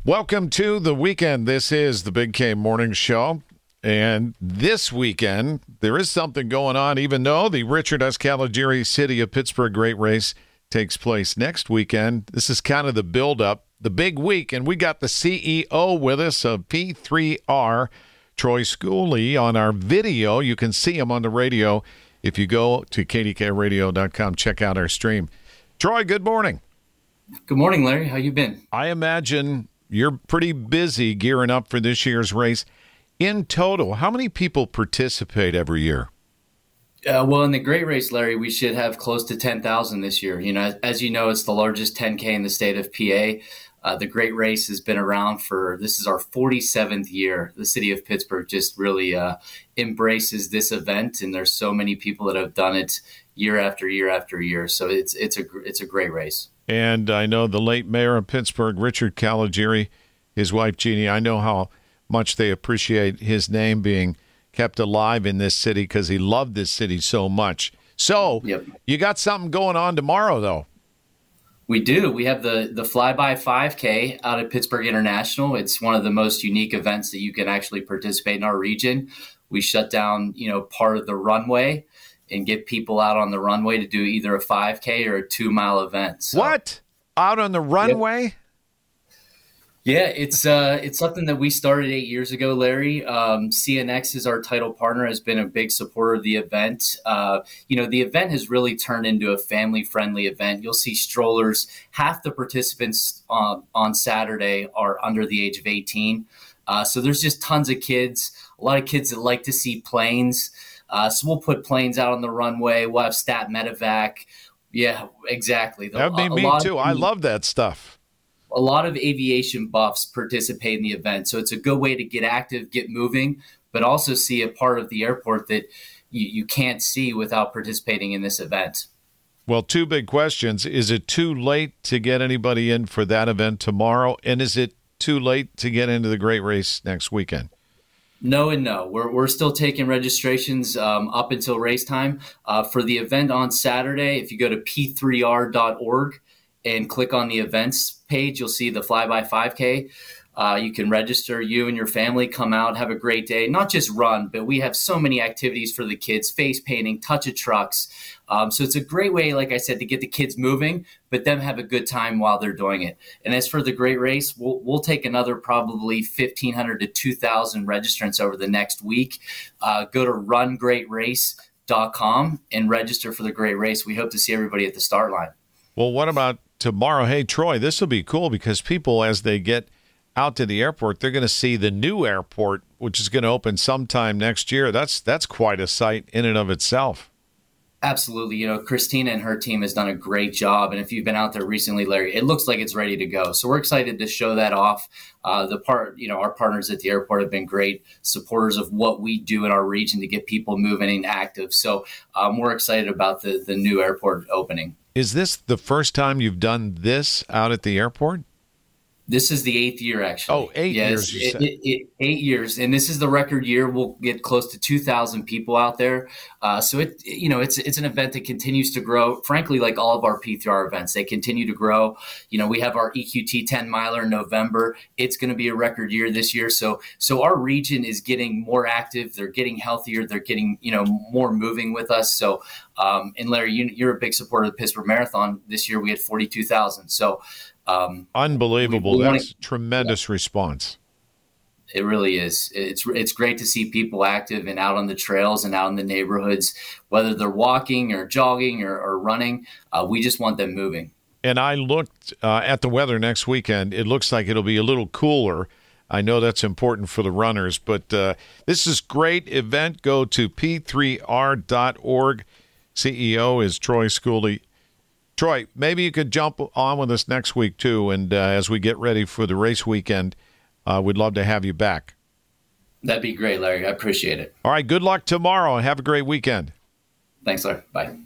Welcome to the weekend. This is the Big K Morning Show. And this weekend, there is something going on, even though the Richard S. Caligiuri City of Pittsburgh Great Race takes place next weekend. This is kind of the build-up, the big week. And we got the CEO with us of P3R, Troy Schooley, on our video. You can see him on the radio if you go to kdkradio.com. Check out our stream. Troy, good morning. Good morning, Larry. How you been? I imagine you're pretty busy gearing up for this year's race. In total, how many people participate every year? Well, in the Great Race, Larry, we should have close to 10,000 this year. As you know, it's the largest 10K in the state of PA. The Great Race has been around this is our 47th year. The city of Pittsburgh just really embraces this event, and there's so many people that have done it year after year after year. So it's a great race. And I know the late mayor of Pittsburgh, Richard Caligiuri, his wife, Jeannie, I know how much they appreciate his name being kept alive in this city because he loved this city so much. So You got something going on tomorrow, though. We do. We have the Flyby 5K out at Pittsburgh International. It's one of the most unique events that you can actually participate in our region. We shut down, part of the runway and get people out on the runway to do either a 5K or a 2-mile event. So, what? Out on the runway? Yeah, it's something that we started 8 years ago, Larry. CNX is our title partner, has been a big supporter of the event. The event has really turned into a family-friendly event. You'll see strollers. Half the participants on Saturday are under the age of 18. So there's just tons of kids, a lot of kids that like to see planes. So we'll put planes out on the runway. We'll have Stat Medevac. Yeah, exactly. That would be me too. I love that stuff. A lot of aviation buffs participate in the event. So it's a good way to get active, get moving, but also see a part of the airport that you can't see without participating in this event. Well, two big questions. Is it too late to get anybody in for that event tomorrow? And is it too late to get into the Great Race next weekend? No and no. We're still taking registrations up until race time. For the event on Saturday, if you go to p3r.org and click on the events page, you'll see the Flyby 5K. You can register, you and your family, come out, have a great day. Not just run, but we have so many activities for the kids, face painting, touch of trucks. So it's a great way, like I said, to get the kids moving, but them have a good time while they're doing it. And as for the Great Race, we'll take another probably 1,500 to 2,000 registrants over the next week. Go to rungreatrace.com and register for the Great Race. We hope to see everybody at the start line. Well, what about tomorrow? Hey, Troy, this will be cool because people, as they get out to the airport, they're going to see the new airport, which is going to open sometime next year. That's quite a sight in and of itself. Absolutely. Christina and her team has done a great job. And if you've been out there recently, Larry, it looks like it's ready to go. So we're excited to show that off. Our partners at the airport have been great supporters of what we do in our region to get people moving and active. So we're excited about the new airport opening. Is this the first time you've done this out at the airport? This is the 8th year, actually. Oh, 8 years, you said. 8 years. And this is the record year. We'll get close to 2,000 people out there. So it's an event that continues to grow. Frankly, like all of our P3R events, they continue to grow. We have our EQT 10 miler in November. It's going to be a record year this year. So our region is getting more active. They're getting healthier. They're getting, more moving with us. So, and Larry, you're a big supporter of the Pittsburgh Marathon. This year we had 42,000. So, unbelievable. That's tremendous response. It really is. It's great to see people active and out on the trails and out in the neighborhoods, whether they're walking or jogging or running. We just want them moving. And I looked at the weather next weekend. It looks like it'll be a little cooler. I know that's important for the runners, but this is great event. Go to p3r.org. CEO is Troy Schooley. Troy, maybe you could jump on with us next week, too, and as we get ready for the race weekend, we'd love to have you back. That'd be great, Larry. I appreciate it. All right, good luck tomorrow, and have a great weekend. Thanks, Larry. Bye.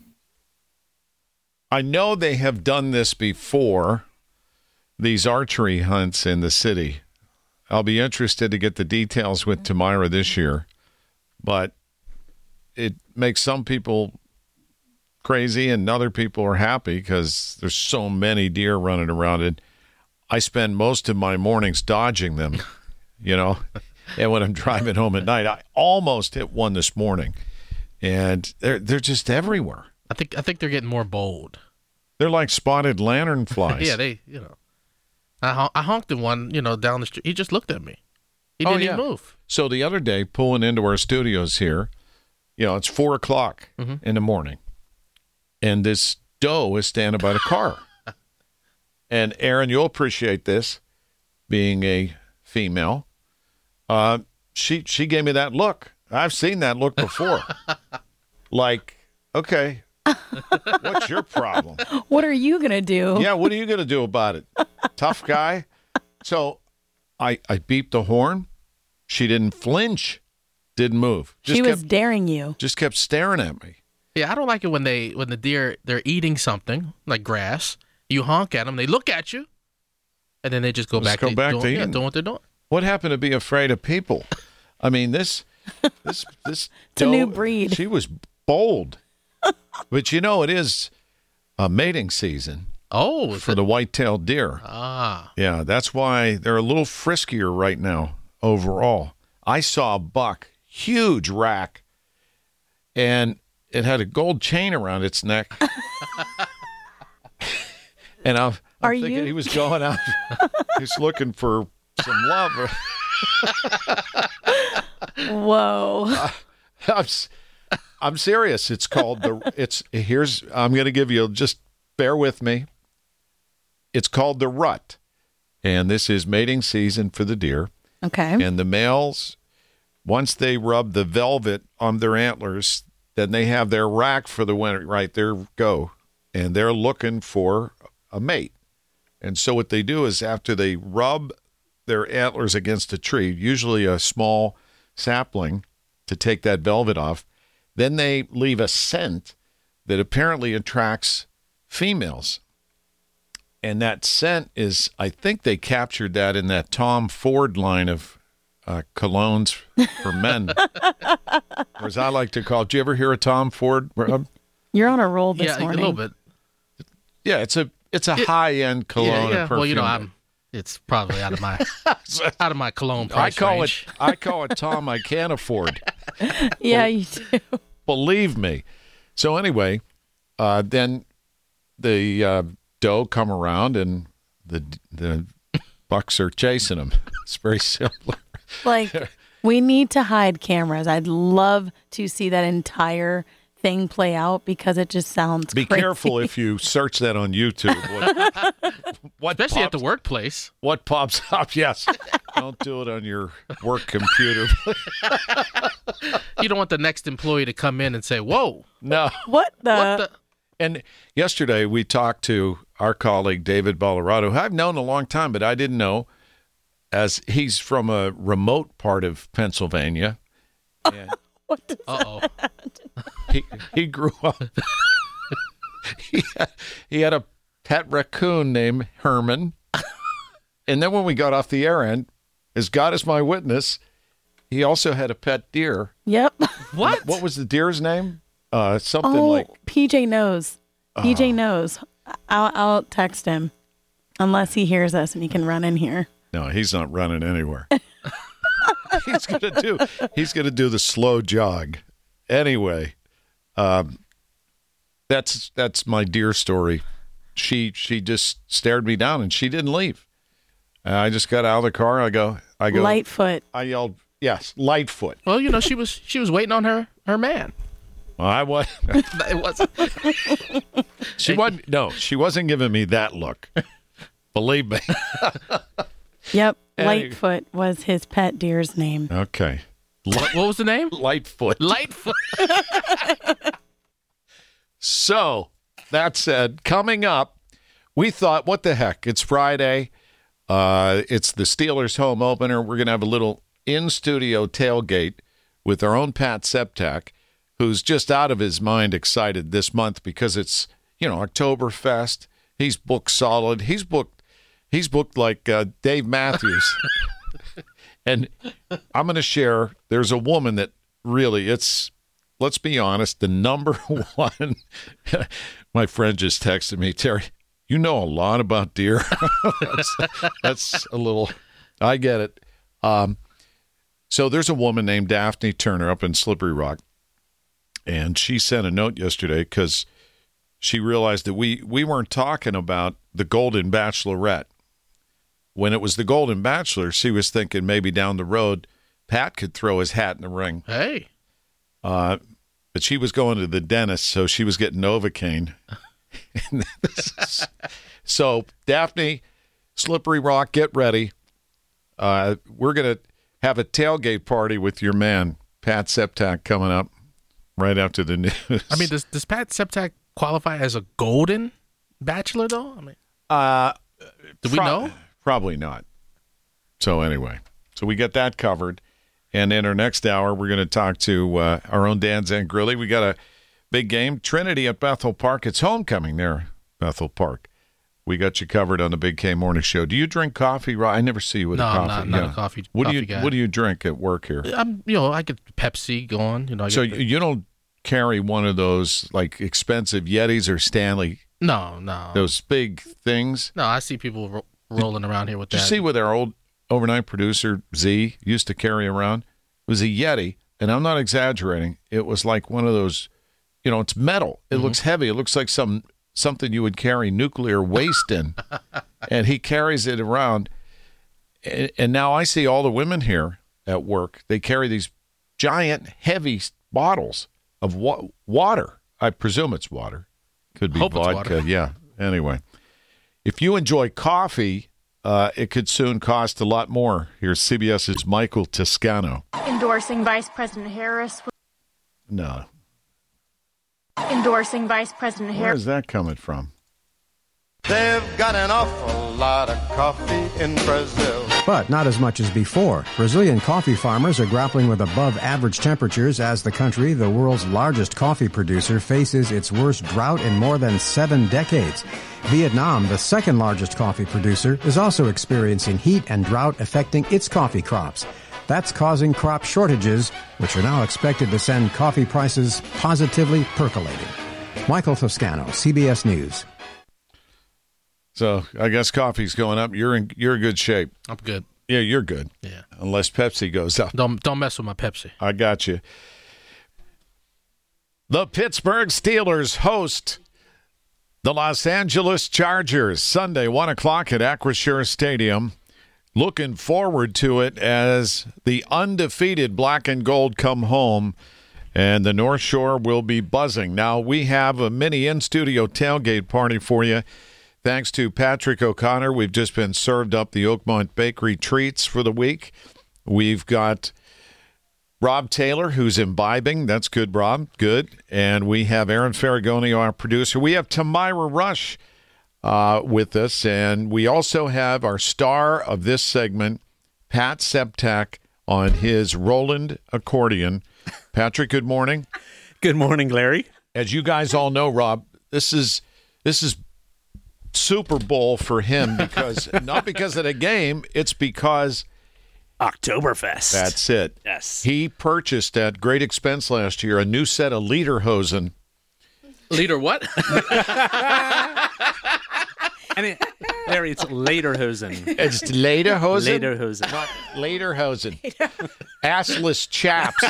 I know they have done this before, these archery hunts in the city. I'll be interested to get the details with Tamira this year, but it makes some people crazy and other people are happy because there's so many deer running around it. I spend most of my mornings dodging them, and when I'm driving home at night, I almost hit one this morning, and they're just everywhere. I think they're getting more bold. They're like spotted lanternflies. Yeah, I honked at one, down the street. He just looked at me. He didn't even move. So the other day, pulling into our studios here, it's 4:00 in the morning, and this doe is standing by the car. And Aaron, you'll appreciate this, being a female. She gave me that look. I've seen that look before. Like, okay, what's your problem? What are you going to do? Yeah, what are you going to do about it? Tough guy? So I beeped the horn. She didn't flinch, didn't move. She was daring you. Just kept staring at me. Yeah, I don't like it when the deer, they're eating something, like grass. You honk at them, they look at you, and then they just go back to eating. Doing what they're doing. What happened to be afraid of people? I mean, this it's a new breed. She was bold. But it is a mating season. Oh, for the white-tailed deer. Ah. Yeah, that's why they're a little friskier right now overall. I saw a buck, huge rack, and it had a gold chain around its neck. And I'm thinking he was going out. He's looking for some love. Whoa. I'm serious. It's called I'm going to give you, just bear with me. It's called the rut. And this is mating season for the deer. Okay. And the males, once they rub the velvet on their antlers, then they have their rack for the winter. Right, there go. And they're looking for a mate. And so what they do is after they rub their antlers against a tree, usually a small sapling, to take that velvet off, then they leave a scent that apparently attracts females. And that scent is, I think they captured that in that Tom Ford line of colognes for men. Or as I like to call it, do you ever hear of Tom Ford? You're on a roll this morning. Yeah, a little bit. Yeah, it's a high-end cologne. Yeah. Perfume. It's probably out of my cologne price range. I call it Tom I can't afford. Yeah, you do. Believe me. So anyway, then the doe come around and the bucks are chasing them. It's very simple. Like, we need to hide cameras. I'd love to see that entire thing play out because it just sounds Be crazy. careful if you search that on YouTube. Especially at the workplace. What pops up? Yes. Don't do it on your work computer. You don't want the next employee to come in and say, whoa. No. What the? And yesterday we talked to our colleague David Ballarado, who I've known a long time, but I didn't know, as he's from a remote part of Pennsylvania. And What does that? he grew up. he had a pet raccoon named Herman. And then when we got off the air end, as God is my witness, he also had a pet deer. Yep. What was the deer's name? Something like PJ knows. PJ knows. I'll text him unless he hears us and he can run in here. No, he's not running anywhere. He's gonna do the slow jog. Anyway, that's my deer story. She just stared me down and she didn't leave. I just got out of the car. I go. Lightfoot. I yelled, "Yes, Lightfoot." Well, she was waiting on her man. Well, I was. It wasn't. She wasn't. No, she wasn't giving me that look. Believe me. Yep. Lightfoot was his pet deer's name. Okay. What was the name? Lightfoot. Lightfoot. So, that said, coming up, we thought, what the heck? It's Friday. It's the Steelers home opener. We're going to have a little in-studio tailgate with our own Pat Septak, who's just out of his mind excited this month because it's, Oktoberfest. He's booked solid. He's booked like Dave Matthews. And I'm going to share, there's a woman that really, let's be honest, the number one, my friend just texted me, Terry, You know a lot about deer. that's a little, I get it. So there's a woman named Daphne Turner up in Slippery Rock, and she sent a note yesterday because she realized that we weren't talking about the Golden Bachelorette. When it was the Golden Bachelor, she was thinking maybe down the road Pat could throw his hat in the ring. Hey. But she was going to the dentist, so she was getting Novocaine. So, Daphne, Slippery Rock, get ready. We're going to have a tailgate party with your man, Pat Septak, coming up right after the news. I mean, does Pat Septak qualify as a Golden Bachelor, though? I mean, do we know? Probably not. So anyway, we get that covered. And in our next hour, we're going to talk to our own Dan Zangrilli. We got a big game, Trinity at Bethel Park. It's homecoming there, Bethel Park. We got you covered on the Big K Morning Show. Do you drink coffee? I never see you with a coffee. No, not a coffee. What guy. do you drink at work here? I get Pepsi going. So you don't carry one of those like expensive Yetis or Stanley? No. Those big things? No, I see people rolling around here with that. Did you see what our old overnight producer Z used to carry around? It was a Yeti, and I'm not exaggerating. It was like one of those, it's metal. It looks heavy. It looks like something you would carry nuclear waste in. And he carries it around. And now I see all the women here at work. They carry these giant, heavy bottles of water. I presume it's water. Could be vodka. Yeah. Anyway, if you enjoy coffee, it could soon cost a lot more. Here's CBS's Michael Toscano. Endorsing Vice President Harris. No. Endorsing Vice President Harris. Where is that coming from? They've got an awful lot of coffee in Brazil. But not as much as before. Brazilian coffee farmers are grappling with above-average temperatures as the country, the world's largest coffee producer, faces its worst drought in more than 7 decades. Vietnam, the second-largest coffee producer, is also experiencing heat and drought affecting its coffee crops. That's causing crop shortages, which are now expected to send coffee prices positively percolating. Michael Toscano, CBS News. So I guess coffee's going up. You're in good shape. I'm good. Yeah, you're good. Yeah. Unless Pepsi goes up. Don't mess with my Pepsi. I got you. The Pittsburgh Steelers host the Los Angeles Chargers Sunday, 1 o'clock at Acrisure Stadium. Looking forward to it as the undefeated black and gold come home, and the North Shore will be buzzing. Now, we have a mini in-studio tailgate party for you. Thanks to Patrick O'Connor, we've just been served up the Oakmont Bakery treats for the week. We've got Rob Taylor, who's imbibing. That's good, Rob. Good. And we have Aaron Ferragonio, our producer. We have Tamira Rush with us, and we also have our star of this segment, Pat Septak, on his Roland accordion. Patrick, good morning. Good morning, Larry. As you guys all know, Rob, this is Super Bowl for him because not because of the game, it's because Oktoberfest. That's it. Yes. He purchased at great expense last year a new set of Lederhosen. Leder what? Larry, it's Lederhosen. It's Lederhosen? Lederhosen. Not Lederhosen. Assless chaps.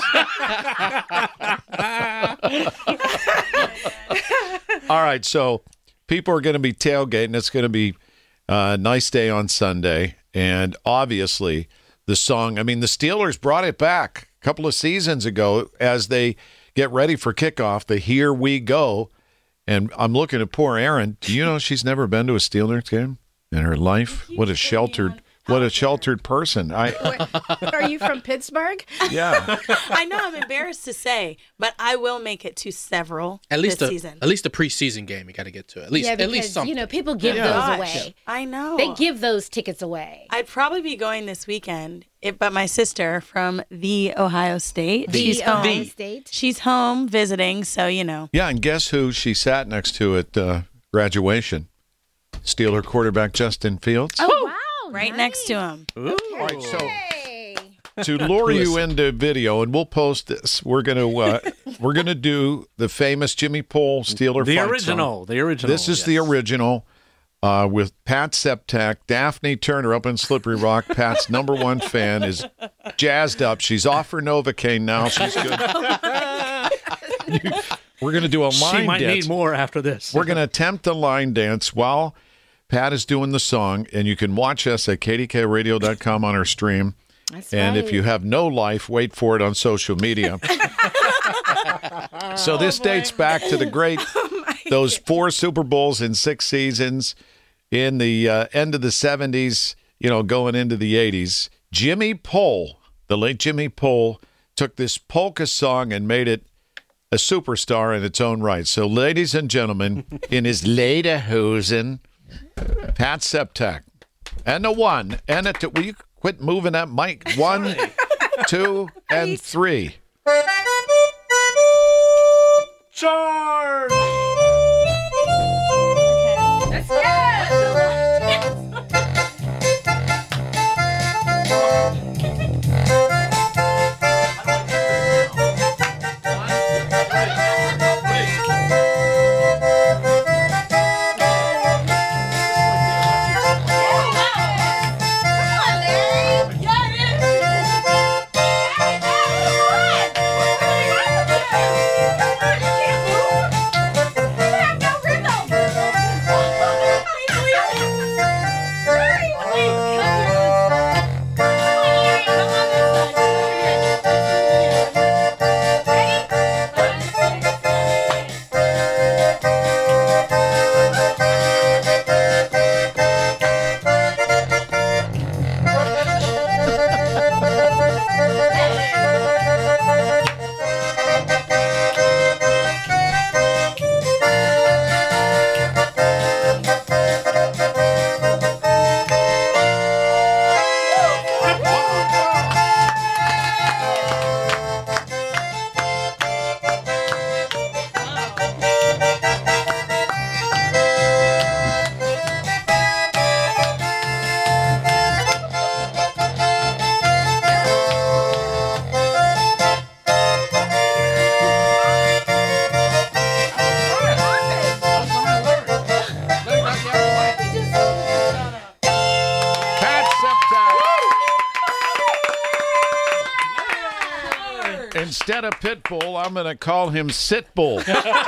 All right, so people are going to be tailgating. It's going to be a nice day on Sunday. And obviously, the song, the Steelers brought it back a couple of seasons ago as they get ready for kickoff, the Here We Go. And I'm looking at poor Erin. Do you know she's never been to a Steelers game in her life? What a sheltered person. Are you from Pittsburgh? Yeah. I know I'm embarrassed to say, but I will make it to several this season. At least a preseason game you got to get to. At least something. People give those away. I know. They give those tickets away. I'd probably be going this weekend, but my sister from the Ohio State. She's home. She's home visiting, so Yeah, and guess who she sat next to at graduation? Steeler quarterback Justin Fields. Oh, wow. Right next to him. All right, so to lure you into video, and we'll post this. We're gonna do the famous Jimmy Pole Steeler the fight original. song. The original. This is the original. with Pat Septak. Daphne Turner up in Slippery Rock, Pat's #1 fan, is jazzed up. She's off her Novocaine now. She's good. We're going to do a line dance. She might need more after this. We're going to attempt the line dance while Pat is doing the song, and you can watch us at kdkradio.com on our stream. That's and right. if you have no life, wait for it on social media. So this dates back to the great, those 4 Super Bowls in 6 seasons in the end of the 70s, going into the 80s. Jimmy Pole, the late Jimmy Pole, took this polka song and made it a superstar in its own right. So, ladies and gentlemen, in his lederhosen, Pat Septak. And a 1, and a 2. Will you quit moving that mic? 1, 2, and 3. Charge! Let's go. Instead of Pitbull, I'm going to call him Sitbull.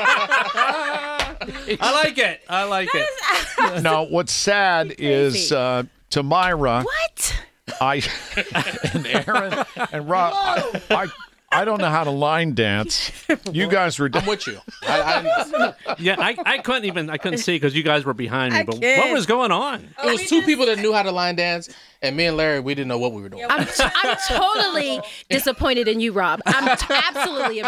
I like it. I like it. Now, what's sad is to Myra. What? And Aaron and Rob. I don't know how to line dance. You guys were. I'm with you. Yeah, I couldn't see because you guys were behind me. I But can't. what was going on? It was 2 people that knew how to line dance, and me and Larry, we didn't know what we were doing. I'm totally disappointed in you, Rob. I am totally.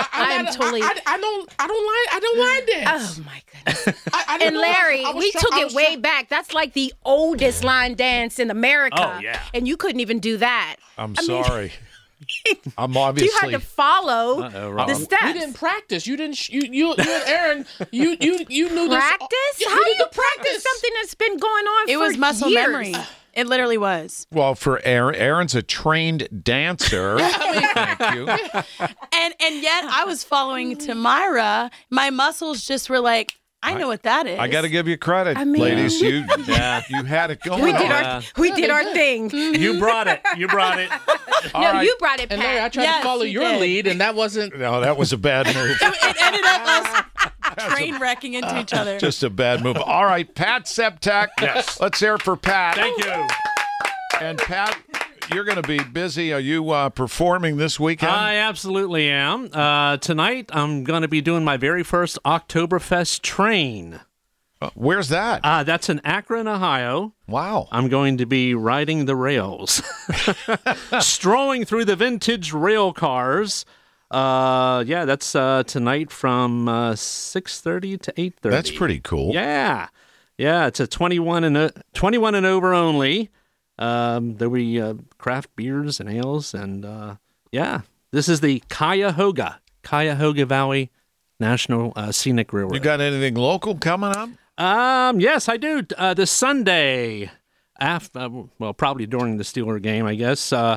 I don't line dance. Oh my goodness. I didn't And know. Larry, I was we try- took I it was way try- back. That's like the oldest line dance in America. Oh, yeah. And you couldn't even do that. I'm sorry. I'm You obviously. had to follow Rob. the steps. We didn't practice. You didn't. You and Aaron. You knew this. Practice? You How do need you to practice something that's been going on It for was muscle years? memory. It literally was. Well, for Aaron's a trained dancer. Thank you. And yet I was following Tamira. My muscles just were like, I know what that is. I got to give you credit, I mean- ladies. You had it going. We did on. we did our thing. You brought it. You brought it. All No, right. you brought it, And Larry, I Pat. tried Yes, to follow you your did. lead, and that wasn't. No, that was a bad move. It ended up us train wrecking into each other. Just a bad move. All right, Pat Septak. Yes. Let's hear it for Pat. Thank you. And Pat, you're going to be busy. Are you performing this weekend? I absolutely am. Tonight, I'm going to be doing my very first Oktoberfest train. Where's that? That's in Akron, Ohio. Wow. I'm going to be riding the rails, strolling through the vintage rail cars. Yeah, that's tonight from 6:30 to 8:30. That's pretty cool. Yeah, it's a 21 and over only. There'll be craft beers and ales, and yeah, this is the Cuyahoga Valley National Scenic Railroad. You got anything local coming up? Yes, I do. This Sunday, probably during the Steeler game, I guess.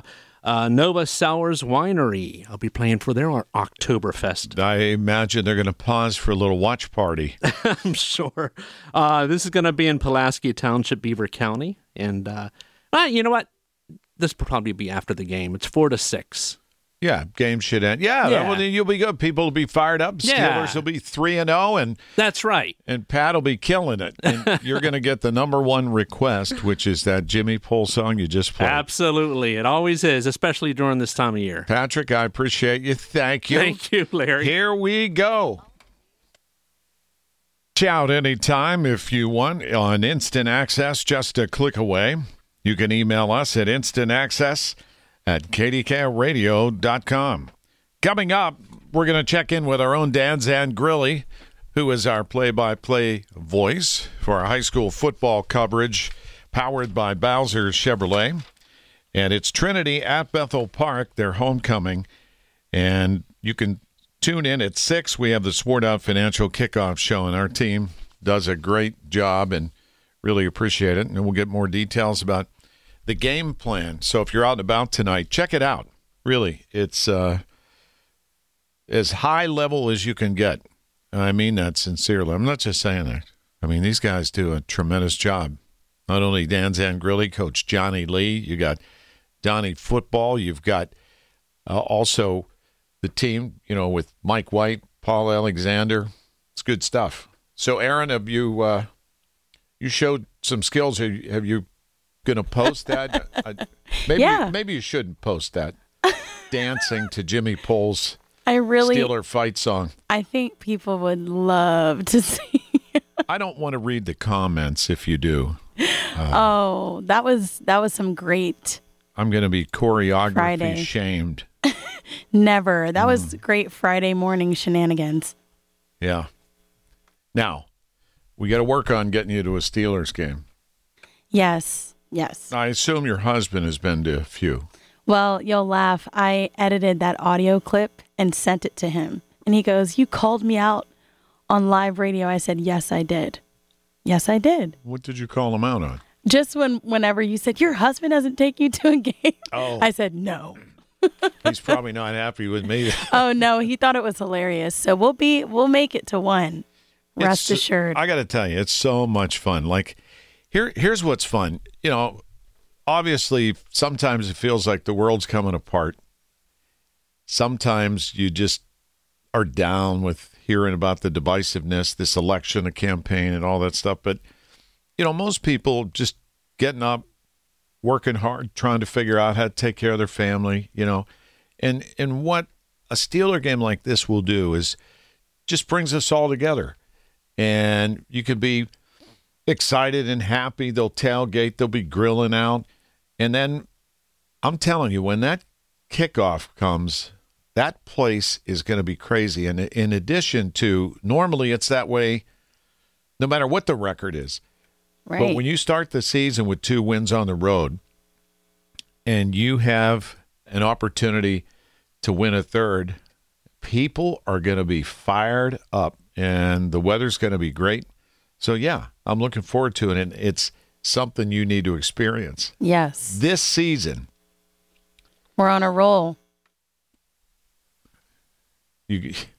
Nova Sours Winery. I'll be playing for their Oktoberfest. I imagine they're going to pause for a little watch party. I'm sure. This is going to be in Pulaski Township, Beaver County. And you know what? This will probably be after the game. It's 4 to 6. Yeah, game should end. Yeah. Well, then you'll be good. People will be fired up. Steelers will be 3-0, and that's right. And Pat will be killing it. And you're going to get the number one request, which is that Jimmy Pole song you just played. Absolutely, it always is, especially during this time of year. Patrick, I appreciate you. Thank you. Thank you, Larry. Here we go. Shout anytime if you want on Instant Access, just a click away. You can email us at instantaccess@kdkradio.com. Coming up, we're going to check in with our own Dan Zangrilli, who is our play-by-play voice for our high school football coverage, powered by Bowser Chevrolet. And it's Trinity at Bethel Park, their homecoming. And you can tune in at 6. We have the Sword Out Financial Kickoff Show, and our team does a great job and really appreciate it. And we'll get more details about the game plan. So if you're out and about tonight, check it out. Really, it's as high level as you can get. And I mean that sincerely. I'm not just saying that. I mean, these guys do a tremendous job. Not only Dan Zangrilli, Coach Johnny Lee, you got Donnie Football, you've got also the team, with Mike White, Paul Alexander. It's good stuff. So, Aaron, have you showed some skills? Have you going to post that? Maybe you shouldn't post that. Dancing to Jimmy Pole's Steeler fight song. I think people would love to see. I don't want to read the comments if you do. That was some great. I'm going to be choreography Friday. shamed. Never. That was great Friday morning shenanigans. Yeah. Now, we got to work on getting you to a Steelers game. Yes. I assume your husband has been to a few. Well, you'll laugh. I edited that audio clip and sent it to him. And he goes, "You called me out on live radio." I said, "Yes, I did. Yes, I did." What did you call him out on? Just whenever you said, "Your husband doesn't take you to a game." Oh. I said, "No." He's probably not happy with me. Oh, no. He thought it was hilarious. So we'll make it to one. Rest assured. I got to tell you, it's so much fun. Like, here's what's fun. Obviously, sometimes it feels like the world's coming apart. Sometimes you just are down with hearing about the divisiveness, this election, a campaign, and all that stuff. But, most people just getting up, working hard, trying to figure out how to take care of their family, And what a Steeler game like this will do is just brings us all together. And you can be excited and happy. They'll tailgate. They'll be grilling out. And then I'm telling you, when that kickoff comes, that place is going to be crazy. And in addition to, normally it's that way no matter what the record is. Right. But when you start the season with 2 wins on the road and you have an opportunity to win a third, people are going to be fired up and the weather's going to be great. So, yeah, I'm looking forward to it, and it's something you need to experience. Yes. This season. We're on a roll.